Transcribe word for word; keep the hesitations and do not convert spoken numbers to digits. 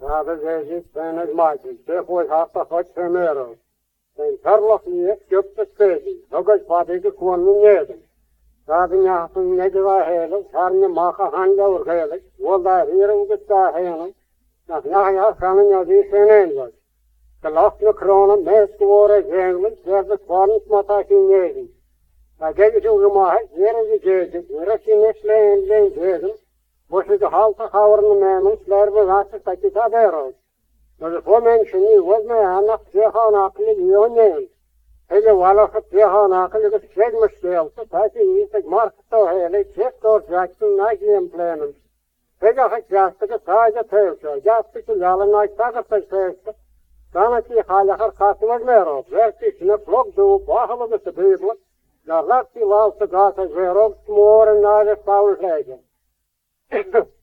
Vader Jezus zijn het maatjes, zeg hoe het hart God vermeren. Zijn verlof niet, jupt de specie, ook als wat ik gewoon niet neden. Vader Jachten, negera helen, harne maken handen overgelen, wil daar hier ook het daar helen. Nach naja gaan ja die zijn eindelijk. De lachte kronen, meest geworden zengelen, zegt het warm smatta geen neden. Maar kijk eens hoe gemaakt, hier in de jezen, hier is je niks leen, leen jezen. Moest je de halte houden nemen, slerven wachten dat je dat eruit. Maar de voor mensen niet, wat mij aan, nog twee gaan akelig, heel neemt. Hele wallige twee gaan akelig, het zeg me stelte, dat je niet, ik mag het zo heel, ik zeg door Jackson, naar geen plannen. Ik ga het jastige, saai de teeltje, jastige jalen, naar ik het teeltje. Dan het je heilige gaat wat meer op. Werkt is in een vlog doel, wachelen met de bibel. Dan laat die laatste gaat het weer op, smoren naar de pauze leggen.